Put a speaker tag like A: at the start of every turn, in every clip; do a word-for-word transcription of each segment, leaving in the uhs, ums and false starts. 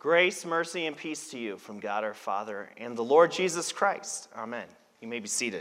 A: Grace, mercy, and peace to you from God our Father and the Lord Jesus Christ. Amen. You may be seated.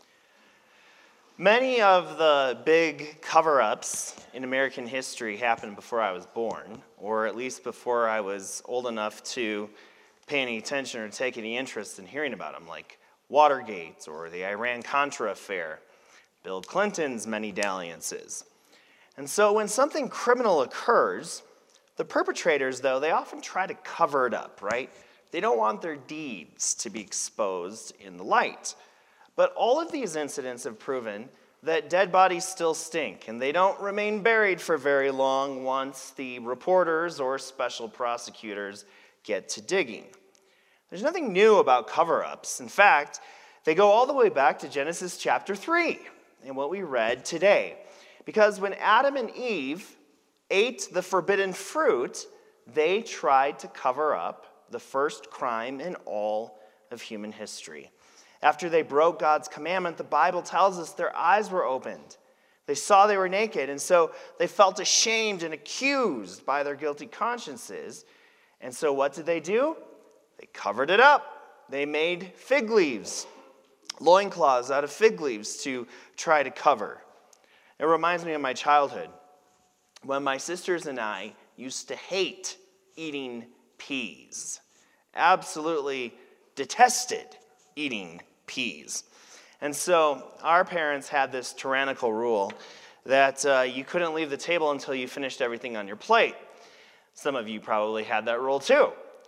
A: Many of the big cover-ups in American history happened before I was born, or at least before I was old enough to pay any attention or take any interest in hearing about them, like Watergate or the Iran-Contra affair, Bill Clinton's many dalliances. And so when something criminal occurs, the perpetrators, though, they often try to cover it up, right? They don't want their deeds to be exposed in the light. But all of these incidents have proven that dead bodies still stink, and they don't remain buried for very long once the reporters or special prosecutors get to digging. There's nothing new about cover-ups. In fact, they go all the way back to Genesis chapter three and what we read today. Because when Adam and Eve ate the forbidden fruit, they tried to cover up the first crime in all of human history. After they broke God's commandment, the Bible tells us their eyes were opened. They saw they were naked, and so they felt ashamed and accused by their guilty consciences. And so what did they do? They covered it up. They made fig leaves, loincloths out of fig leaves to try to cover. It reminds me of my childhood, when my sisters and I used to hate eating peas. Absolutely detested eating peas. And so our parents had this tyrannical rule that uh, you couldn't leave the table until you finished everything on your plate. Some of you probably had that rule too.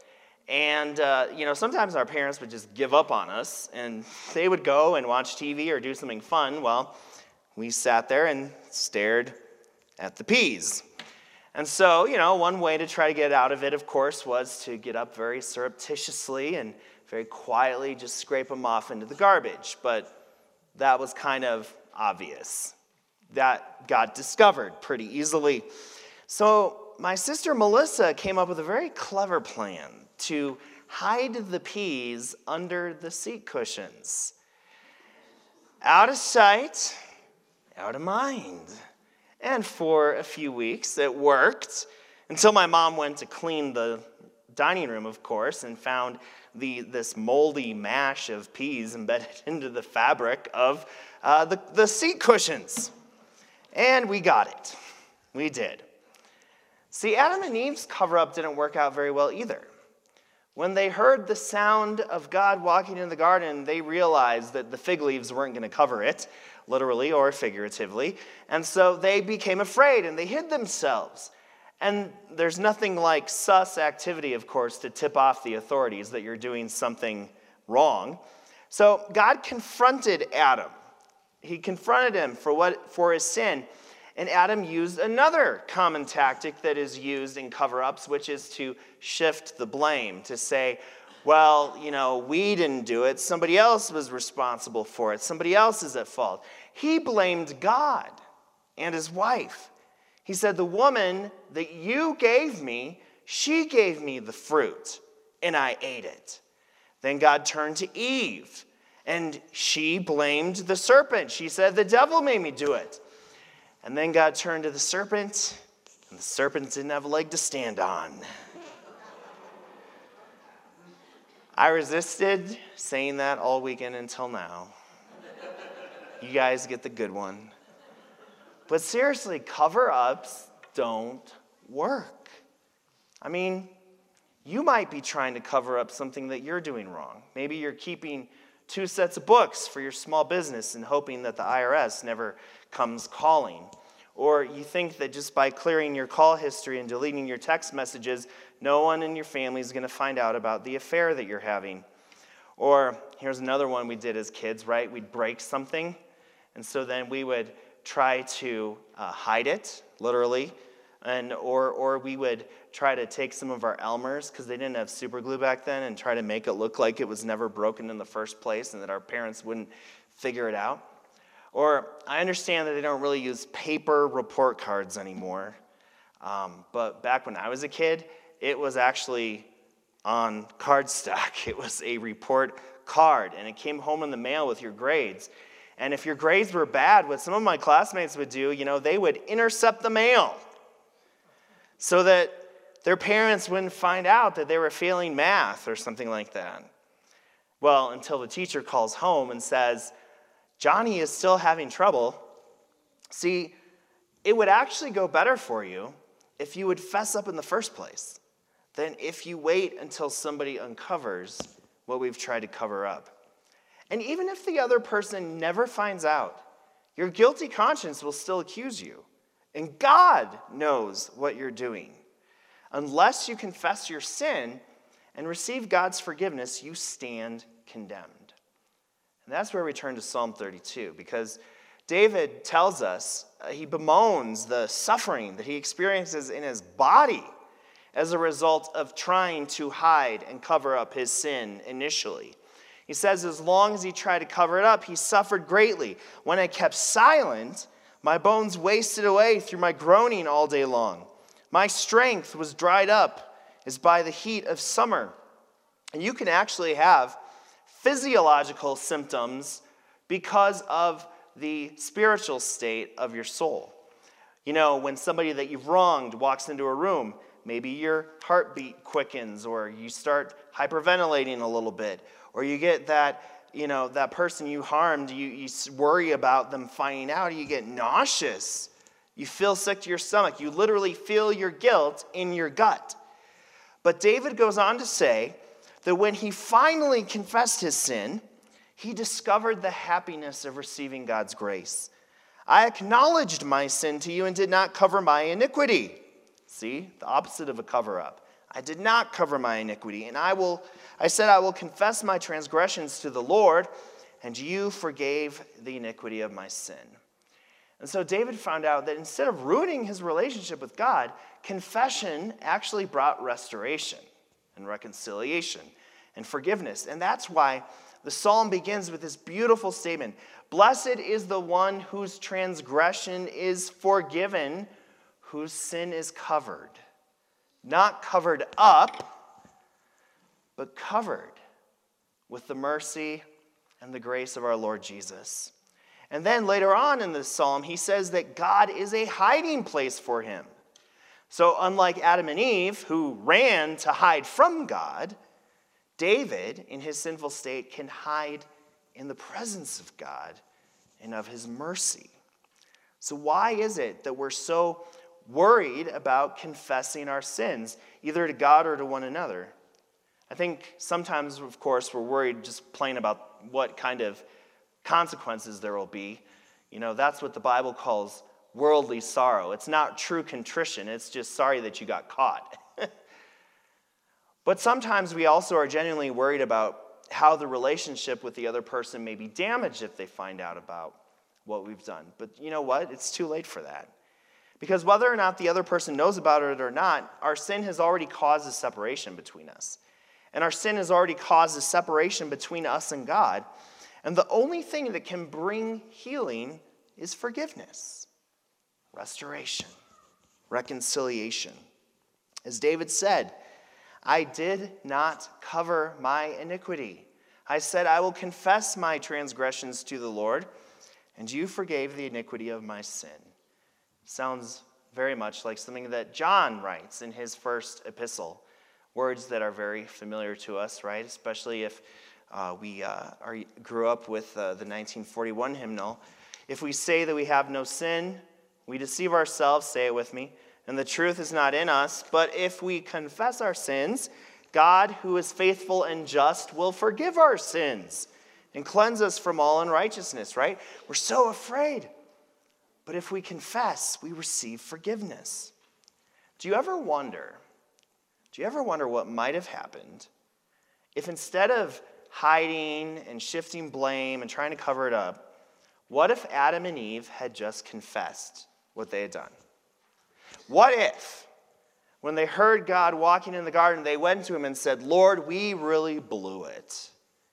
A: And, uh, you know, sometimes our parents would just give up on us, and they would go and watch T V or do something fun while we sat there and stared at the peas. And so, you know, one way to try to get out of it, of course, was to get up very surreptitiously and very quietly just scrape them off into the garbage. But that was kind of obvious. That got discovered pretty easily. So my sister Melissa came up with a very clever plan to hide the peas under the seat cushions. Out of sight, out of mind. And for a few weeks, it worked, until my mom went to clean the dining room, of course, and found the this moldy mash of peas embedded into the fabric of uh, the, the seat cushions. And we got it. We did. See, Adam and Eve's cover-up didn't work out very well either. When they heard the sound of God walking in the garden, they realized that the fig leaves weren't going to cover it, literally or figuratively. And so they became afraid and they hid themselves. And there's nothing like sus activity, of course, to tip off the authorities that you're doing something wrong. So God confronted Adam. He confronted him for what for his sin. And Adam used another common tactic that is used in cover-ups, which is to shift the blame, to say, well, you know, we didn't do it. Somebody else was responsible for it. Somebody else is at fault. He blamed God and his wife. He said, the woman that you gave me, she gave me the fruit, and I ate it. Then God turned to Eve, and she blamed the serpent. She said, the devil made me do it. And then God turned to the serpent, and the serpent didn't have a leg to stand on. I resisted saying that all weekend until now. You guys get the good one. But seriously, cover-ups don't work. I mean, you might be trying to cover up something that you're doing wrong. Maybe you're keeping two sets of books for your small business and hoping that the I R S never comes calling. Or you think that just by clearing your call history and deleting your text messages, no one in your family is going to find out about the affair that you're having. Or here's another one we did as kids, right? We'd break something, and so then we would try to uh, hide it, literally, and or or we would try to take some of our Elmers, because they didn't have super glue back then, and try to make it look like it was never broken in the first place and that our parents wouldn't figure it out. Or I understand that they don't really use paper report cards anymore, um, but back when I was a kid, it was actually on cardstock. It was a report card, and it came home in the mail with your grades. And if your grades were bad, what some of my classmates would do, you know, they would intercept the mail so that Their parents wouldn't find out that they were failing math or something like that. Well, until the teacher calls home and says, Johnny is still having trouble. See, it would actually go better for you if you would fess up in the first place than if you wait until somebody uncovers what we've tried to cover up. And even if the other person never finds out, your guilty conscience will still accuse you. And God knows what you're doing. Unless you confess your sin and receive God's forgiveness, you stand condemned. And that's where we turn to Psalm thirty-two, because David tells us, uh, he bemoans the suffering that he experiences in his body as a result of trying to hide and cover up his sin initially. He says as long as he tried to cover it up, he suffered greatly. When I kept silent, my bones wasted away through my groaning all day long. My strength was dried up as by the heat of summer. And you can actually have physiological symptoms because of the spiritual state of your soul. You know, when somebody that you've wronged walks into a room, maybe your heartbeat quickens, or you start hyperventilating a little bit, or you get that, you know, that person you harmed, you, you worry about them finding out, you get nauseous. You feel sick to your stomach. You literally feel your guilt in your gut. But David goes on to say that when he finally confessed his sin, he discovered the happiness of receiving God's grace. I acknowledged my sin to you and did not cover my iniquity. See, the opposite of a cover-up. I did not cover my iniquity, and I will. I said, I will confess my transgressions to the Lord, and you forgave the iniquity of my sin. And so David found out that instead of ruining his relationship with God, confession actually brought restoration and reconciliation and forgiveness. And that's why the psalm begins with this beautiful statement. Blessed is the one whose transgression is forgiven, whose sin is covered. Not covered up, but covered with the mercy and the grace of our Lord Jesus. And then later on in this psalm, he says that God is a hiding place for him. So unlike Adam and Eve, who ran to hide from God, David, in his sinful state, can hide in the presence of God and of his mercy. So why is it that we're so worried about confessing our sins, either to God or to one another? I think sometimes, of course, we're worried just plain about what kind of consequences there will be. You know, that's what the Bible calls worldly sorrow. It's not true contrition. It's just sorry that you got caught. But sometimes we also are genuinely worried about how the relationship with the other person may be damaged if they find out about what we've done. But you know what? It's too late for that. Because whether or not the other person knows about it or not, our sin has already caused a separation between us. And our sin has already caused a separation between us and God. And the only thing that can bring healing is forgiveness, restoration, reconciliation. As David said, I did not cover my iniquity. I said, I will confess my transgressions to the Lord, and you forgave the iniquity of my sin. Sounds very much like something that John writes in his first epistle. Words that are very familiar to us, right? Especially if uh, we uh, are, grew up with uh, the nineteen forty-one hymnal. If we say that we have no sin, we deceive ourselves, say it with me, and the truth is not in us. But if we confess our sins, God, who is faithful and just, will forgive our sins and cleanse us from all unrighteousness, right? We're so afraid. But if we confess, we receive forgiveness. Do you ever wonder, do you ever wonder what might have happened if instead of hiding and shifting blame and trying to cover it up, what if Adam and Eve had just confessed what they had done? What if, when they heard God walking in the garden, they went to him and said, Lord, we really blew it?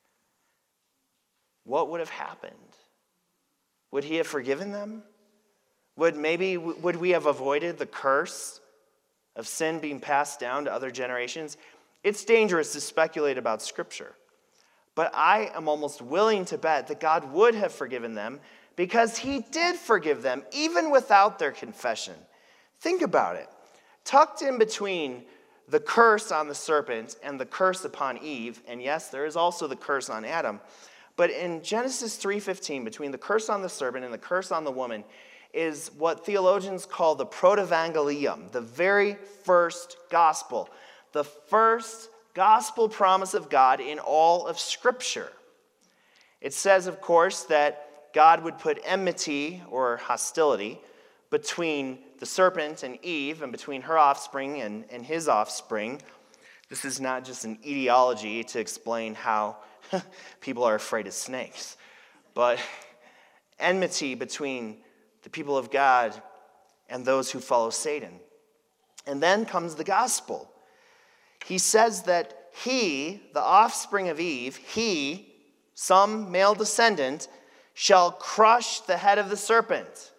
A: What would have happened? Would he have forgiven them? Would maybe, would we have avoided the curse of sin being passed down to other generations? It's dangerous to speculate about Scripture. But I am almost willing to bet that God would have forgiven them because he did forgive them, even without their confession. Think about it. Tucked in between the curse on the serpent and the curse upon Eve, and yes, there is also the curse on Adam, but in Genesis three fifteen, between the curse on the serpent and the curse on the woman, is what theologians call the protevangelium, the very first gospel, the first gospel promise of God in all of Scripture. It says, of course, that God would put enmity or hostility between the serpent and Eve and between her offspring and, and his offspring. This is not just an etiology to explain how people are afraid of snakes, but enmity between the people of God and those who follow Satan. And then comes the gospel. He says that he, the offspring of Eve, he, some male descendant, shall crush the head of the serpent.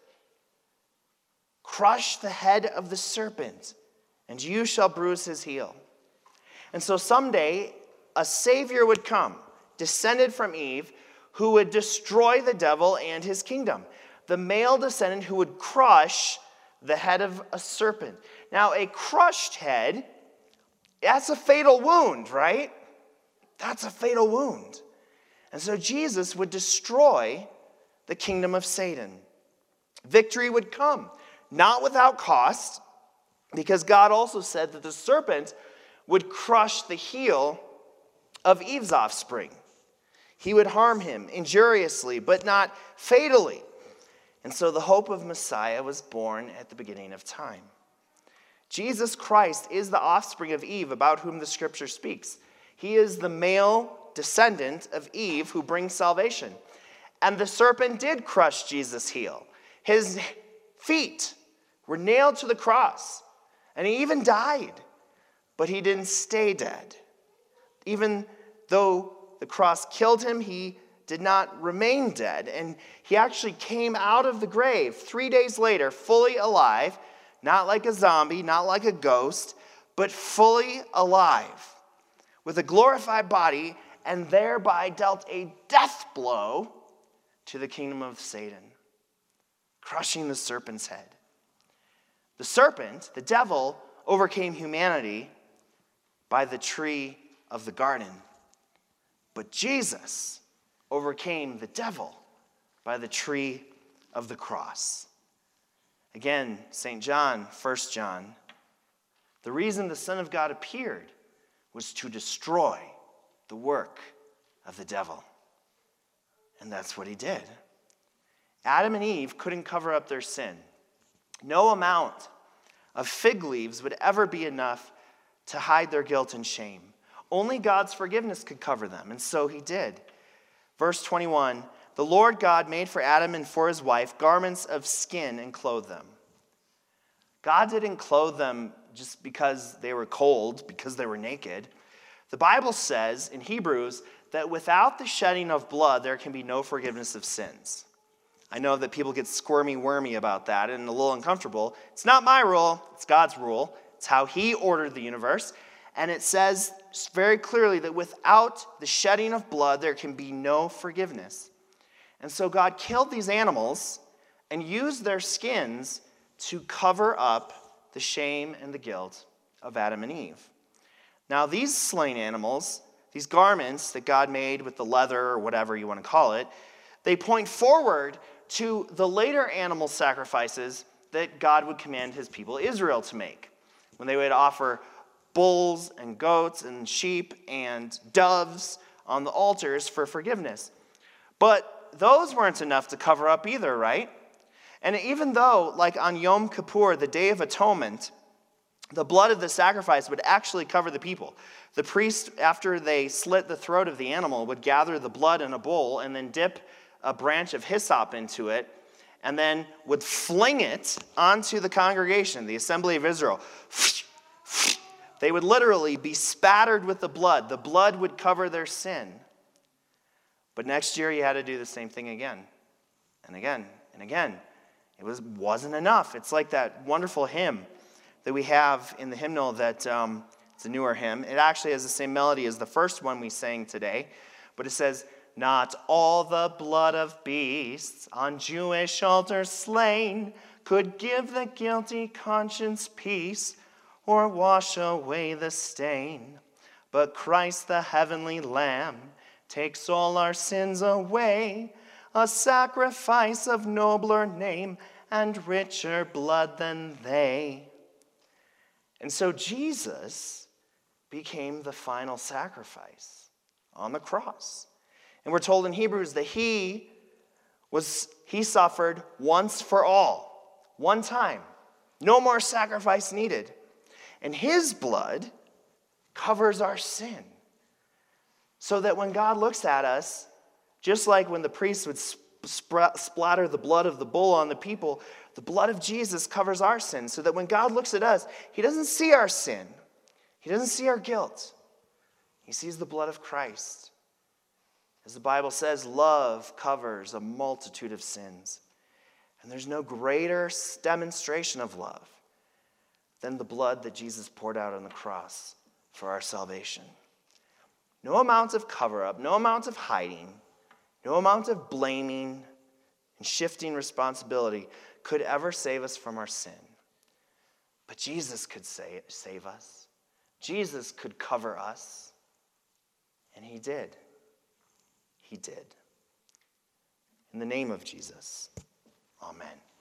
A: Crush the head of the serpent, and you shall bruise his heel. And so someday, a Savior would come, descended from Eve, who would destroy the devil and his kingdom. The male descendant who would crush the head of a serpent. Now, a crushed head, that's a fatal wound, right? That's a fatal wound. And so Jesus would destroy the kingdom of Satan. Victory would come, not without cost, because God also said that the serpent would crush the heel of Eve's offspring. He would harm him injuriously, but not fatally. And so the hope of Messiah was born at the beginning of time. Jesus Christ is the offspring of Eve about whom the Scripture speaks. He is the male descendant of Eve who brings salvation. And the serpent did crush Jesus' heel. His feet were nailed to the cross, and he even died. But he didn't stay dead. Even though the cross killed him, he did not remain dead. And he actually came out of the grave three days later, fully alive, not like a zombie, not like a ghost, but fully alive, with a glorified body, and thereby dealt a death blow to the kingdom of Satan, crushing the serpent's head. The serpent, the devil, overcame humanity by the tree of the garden. But Jesus overcame the devil by the tree of the cross. Again, Saint John, First John, the reason the Son of God appeared was to destroy the work of the devil. And that's what he did. Adam and Eve couldn't cover up their sin. No amount of fig leaves would ever be enough to hide their guilt and shame. Only God's forgiveness could cover them, and so he did. Verse twenty-one, the Lord God made for Adam and for his wife garments of skin and clothed them. God didn't clothe them just because they were cold, because they were naked. The Bible says in Hebrews that without the shedding of blood, there can be no forgiveness of sins. I know that people get squirmy-wormy about that and a little uncomfortable. It's not my rule, it's God's rule. It's how he ordered the universe. And it says very clearly that without the shedding of blood, there can be no forgiveness. And so God killed these animals and used their skins to cover up the shame and the guilt of Adam and Eve. Now, these slain animals, these garments that God made with the leather or whatever you want to call it, they point forward to the later animal sacrifices that God would command his people Israel to make, when they would offer bulls and goats and sheep and doves on the altars for forgiveness. But those weren't enough to cover up either, right? And even though, like on Yom Kippur, the Day of Atonement, the blood of the sacrifice would actually cover the people. The priest, after they slit the throat of the animal, would gather the blood in a bowl and then dip a branch of hyssop into it, and then would fling it onto the congregation, the assembly of Israel. They would literally be spattered with the blood. The blood would cover their sin. But next year, you had to do the same thing again, and again, and again. It was, wasn't enough. It's like that wonderful hymn that we have in the hymnal that, um, it's a newer hymn. It actually has the same melody as the first one we sang today, but it says, not all the blood of beasts on Jewish altars slain could give the guilty conscience peace. or wash away the stain. But Christ, the heavenly Lamb, takes all our sins away, a sacrifice of nobler name and richer blood than they. And so Jesus became the final sacrifice on the cross. And we're told in Hebrews that he was he suffered once for all, one time. No more sacrifice needed. And his blood covers our sin. So that when God looks at us, just like when the priests would sp- splatter the blood of the bull on the people, the blood of Jesus covers our sin. So that when God looks at us, he doesn't see our sin. He doesn't see our guilt. He sees the blood of Christ. As the Bible says, love covers a multitude of sins. And there's no greater demonstration of love than the blood that Jesus poured out on the cross for our salvation. No amount of cover-up, no amount of hiding, no amount of blaming and shifting responsibility could ever save us from our sin. But Jesus could save us. Jesus could cover us. And he did. He did. In the name of Jesus, amen.